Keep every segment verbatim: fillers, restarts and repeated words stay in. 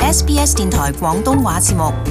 S B S 電台廣東話節目。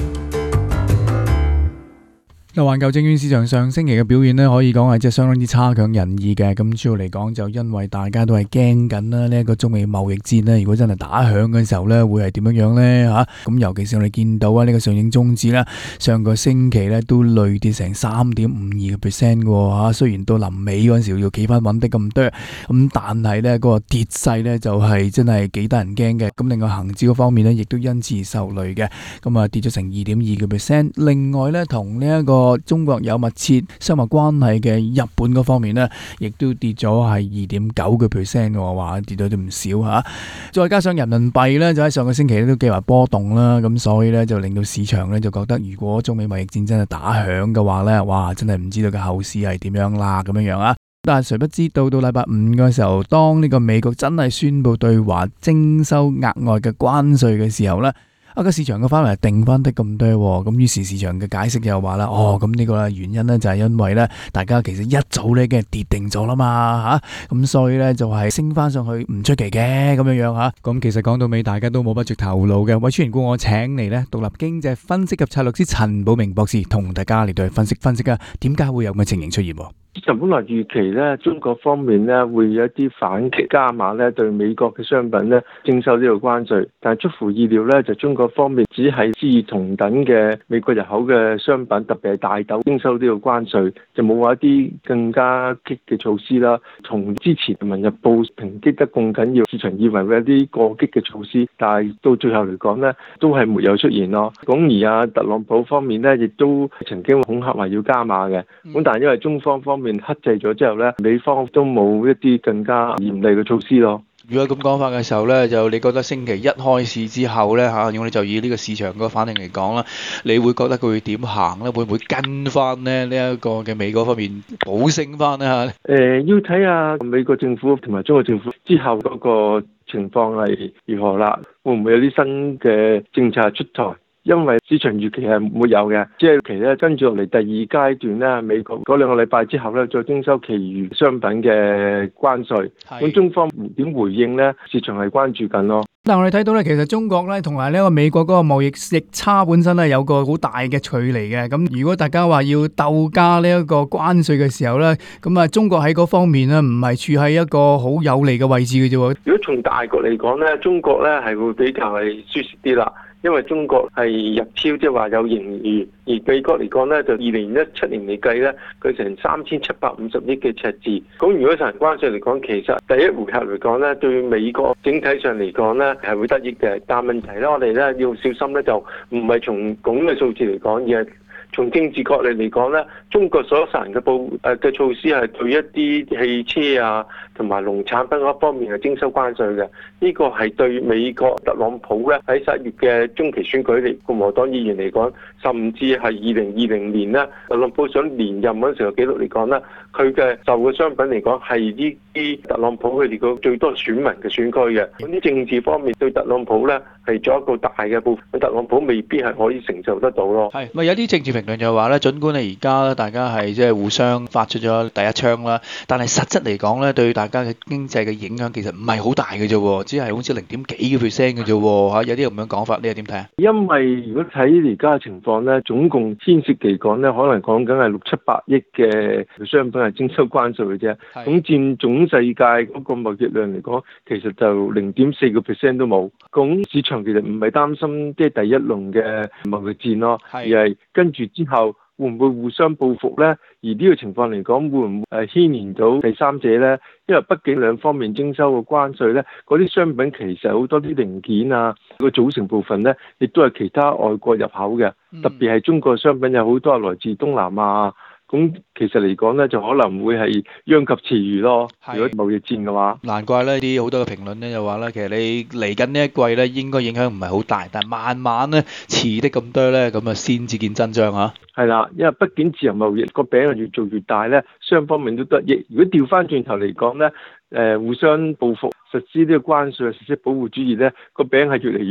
環球證券市場上星期嘅表現呢，可以講係即係相當之差強人意嘅。咁主要嚟講就因為大家都係驚緊啦，呢一個中美貿易戰呢，如果真係打響嘅時候呢，會係點樣樣呢？吓？咁尤其是我哋見到啊，呢個上證綜指啦，上個星期呢都累跌成三點五二個 percent 嘅吓。雖然到臨尾嗰陣時要企翻穩的咁多，咁但係呢嗰個跌勢呢就係真係幾得人驚嘅。咁另外恒指嗰方面呢，亦都因此而受累嘅。咁啊跌咗成二點二個 percent。另外呢，同呢一個中國有密切商貿關係嘅日本嗰方面呢，亦都跌咗係二點九個 percent 嘅話，跌到都唔少吓。再加上人民幣呢，就喺上個星期都幾話波動啦，咁所以呢，就令到市場呢，就覺得，如果中美貿易戰真係打響嘅話呢，哇，真係唔知道嘅後市係點樣啦，咁樣樣啊。但係誰不知到到禮拜五嘅時候，當呢個美國真係宣布對華徵收額外嘅關稅嘅時候呢，啊個市場嘅範圍定翻的咁多，咁於是市場嘅解釋就話啦，哦咁呢個原因呢，就係因為呢，大家其實一早呢已經跌定咗啦嘛吓，咁所以呢，就係升翻上去唔出奇嘅咁樣樣吓。咁其實講到尾，大家都冇不絕頭腦嘅。為出緣故，我請嚟呢獨立經濟分析及策略師陳寶明博士同大家嚟到去分析分析啊，點解會有咁嘅情形出現？ 市場本來預期咧，中國方面咧會有一啲反擊加碼咧，對美國嘅商品咧徵收呢個關稅，但係出乎意料咧，就中國方面只係支同等嘅美國入口嘅商品，特別係大豆徵收呢個關稅，就冇話一啲更加激嘅措施啦。同之前《文日報》抨擊得咁緊要，市場以為會有啲過激嘅措施，但係到最後嚟講咧，都係沒有出現咯。咁而阿特朗普方面咧，亦都曾經恐嚇話要加碼嘅，咁但係因為中方方面克制咗之後咧，美方都冇一啲更加嚴厲嘅措施咯。 如果咁講法嘅時候咧，就你覺得星期一開市之後咧嚇，如果你就以呢個市場個反應嚟講啦，你會覺得佢會點行咧？會唔會跟翻咧呢一個嘅美國方面補升翻咧嚇？誒、 呃，要睇下美國政府同埋中國政府之後嗰個情況係如何啦，會唔會有啲新嘅政策出台？因為市場預期係沒有嘅，即係期咧跟住落嚟第二階段咧，美國嗰兩個禮拜之後咧，再徵收其餘商品嘅關稅。咁中方點回應咧？市場係關注緊咯。 但係我哋睇到咧，其實中國咧同埋呢個美國嗰個貿易逆差本身咧有個好大嘅距離嘅。咁如果大家話要鬥加呢一個關稅嘅時候咧，咁啊中國喺嗰方面咧唔係處喺一個好有利嘅位置嘅啫。 如果從大局嚟講咧，中國咧係會比較係舒適啲啦。因為中國係入超，即係話有盈餘，而美國嚟講咧，就二零一七年嚟計咧，佢成三千七百五十億嘅赤字。咁如果從關稅嚟講，其實第一回合嚟講咧，對美國整體上嚟講咧係會得益嘅。但問題咧，我哋咧要小心咧，就唔係從咁嘅數字嚟講，而係從政治角力嚟講咧，中國所實行嘅報誒嘅措施係對一啲汽車啊同埋農產品嗰方面係徵收關稅嘅。呢個係對美國特朗普咧喺十一月嘅中期選舉嚟共和黨議員嚟講，甚至係二零二零年咧特朗普想連任嗰陣時嘅記錄嚟講咧，佢嘅售嘅商品嚟講係呢啲特朗普佢哋個最多選民嘅選區嘅。咁啲政治方面對特朗普咧係做一個大嘅部分，特朗普未必係可以承受得到咯。 係咪有啲政治評論就話咧，儘管你而家大家係即係互相發出咗第一槍啦，但係實質嚟講咧，對大家嘅經濟嘅影響其實唔係好大嘅啫，只係好似零點幾個 percent 嘅啫嚇。有啲咁樣講法，你又點睇啊？因為如果睇而家嘅情況咧，總共牽涉嚟講咧，可能講緊係六七百億嘅商品係徵收關稅嘅啫。咁佔總世界嗰個貿易量嚟講，其實就零點四個 percent 都冇。咁市場其實唔係擔心即係第一輪嘅貿易戰咯，而係跟住之後會唔會互相報復呢？而呢個情況嚟講，會唔會誒牽連到第三者呢？因為畢竟兩方面徵收嘅關稅呢，嗰啲商品其實好多啲零件啊，個組成部分呢，亦都係其他外國入口嘅，特別係中國商品有好多係來自東南亞。咁其實嚟講咧，就可能會係殃及池魚咯。如果貿易戰嘅話， 難怪呢啲好多嘅評論咧就話咧，其實你嚟緊呢一季咧應該影響唔係好大，但係慢慢咧遲啲咁多咧，咁啊先至見真章嚇。 係啦，因為畢竟自由貿易個餅係越做越大咧，雙方面都得益。如果調翻轉頭嚟講咧，誒互相報復實施呢個關稅、實施保護主義咧，個餅係越嚟越細，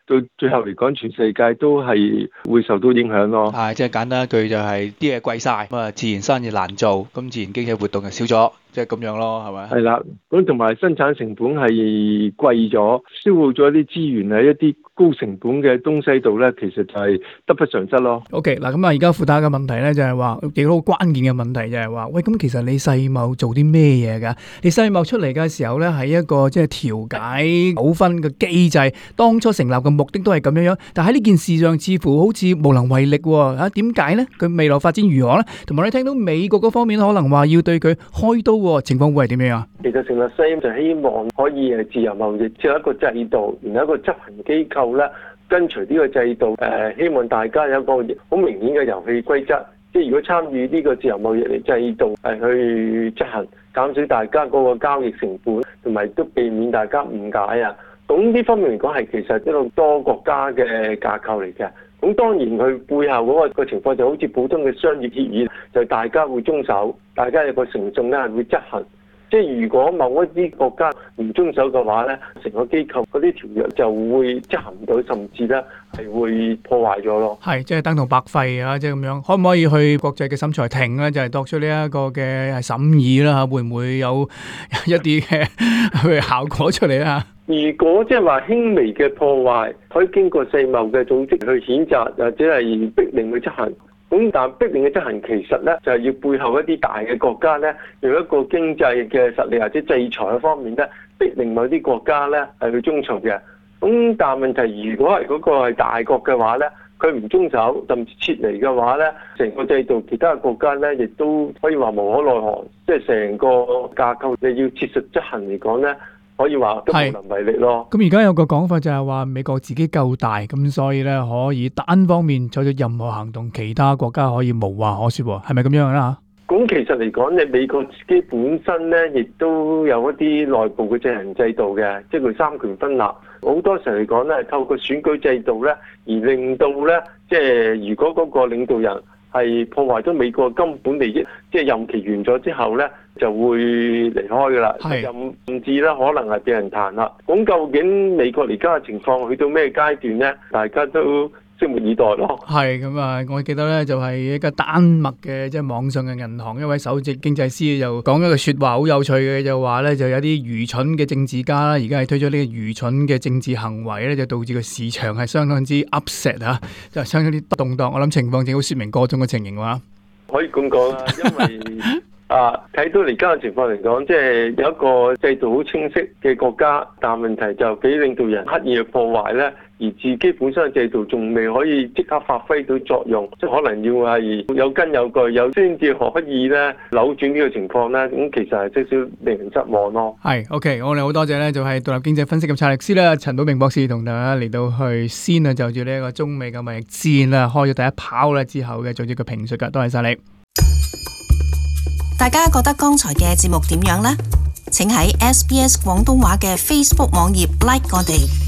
到最後嚟講，全世界都係會受到影響咯。 係，即係簡單一句就係啲嘢貴晒，咁啊自然生意難做，咁自然經濟活動就少咗，即係咁樣咯，係咪？ 係啦，咁同埋生產成本係貴咗，消耗咗啲資源喺一啲高成本嘅東西度咧，其實就係得不償失咯。 OK，嗱咁啊，而家附帶嘅問題咧就係話幾個好關鍵嘅問題就係話，喂，咁其實你世貿做啲咩嘢㗎？你世貿出嚟嘅時候咧係一個即係調解糾紛嘅機制，當初成立嘅目的都係咁樣樣，但喺呢件事上似乎好似無能為力喎。啊，點解咧？佢未來發展如何咧？同埋你聽到美國嗰方面可能話要對佢開刀喎，情況會係點樣啊？ 其實成立世貿就希望可以誒自由貿易，設一個制度，然後一個執行機構咧跟隨呢個制度，誒、呃、希望大家有一個好明顯嘅遊戲規則，即係如果參與呢個自由貿易嚟制度係去執行，減少大家嗰個交易成本，同埋都避免大家誤解啊。咁呢方面嚟講係其實一個多國家嘅架構嚟嘅。咁當然佢背後嗰個個情況就好似普通嘅商業協議，就大家會遵守，大家有個誠信咧係會執行。即係如果某一啲國家唔遵守嘅話咧，成個機構嗰啲條約就會執行唔到，甚至咧係會破壞咗咯。係， 即係等同白費啊！即係咁樣，可唔可以去國際嘅審裁庭咧？就係度出呢一個嘅審議啦嚇，會唔會有一啲嘅去效果出嚟啊？ 如果即係話輕微嘅破壞，可以經過世貿嘅組織去譴責，或者係逼令去執行。咁但係逼令嘅執行其實咧就係要背後一啲大嘅國家咧，用一個經濟嘅實力或者制裁嘅方面咧，逼令某啲國家咧係去遵從嘅。咁但係問題，如果係嗰個係大國嘅話咧，佢唔遵守甚至撤離嘅話咧，成個制度其他嘅國家咧亦都可以話無可奈何，即係成個架構你要切實執行嚟講咧，可以話都無能為力咯。 咁而家有個講法就係話美國自己夠大，咁所以咧可以單方面採取任何行動，其他國家可以無話可説喎，係咪咁樣啦？ 咁其實嚟講，你美國自己本身咧，亦都有一啲內部嘅制衡制度嘅，即係佢三權分立。好多時候嚟講咧，係透過選舉制度咧，而令到咧，即係如果嗰個領導人係破壞咗美國根本利益，即係任期完咗之後咧，就會離開㗎啦，甚至咧可能係俾人彈啦。咁究竟美國而家嘅情況去到咩階段咧？大家都拭目以待咯。係咁啊！我記得咧就係一個丹麥嘅即係網上嘅銀行一位首席經濟師就講一個説話好有趣嘅，就話咧就有啲愚蠢嘅政治家啦，而家係推咗呢個愚蠢嘅政治行為咧，就導致個市場係相當之 upset 嚇，就相當之動盪。我諗情況正好説明個種嘅情形話，可以咁講啦，因為啊睇到而家嘅情況嚟講，即係有一個制度好清晰嘅國家，但問題就俾領導人刻意去破壞咧。而自己本身嘅制度仲未可以即刻發揮到作用，即係可能要係有根有據，有先至可以咧扭轉呢個情況咧。咁其實係少少令人失望咯。係 OK，我哋好多謝咧，就係獨立經濟分析及策略師啦，陳寶明博士同大家嚟到去先啊，就住呢一個中美嘅貿易戰啦，開咗第一炮啦之後嘅做咗個評述㗎，多謝晒你。 大家覺得剛才嘅節目點樣呢？請喺 S B S 廣東話嘅 Facebook 網頁 like 我哋。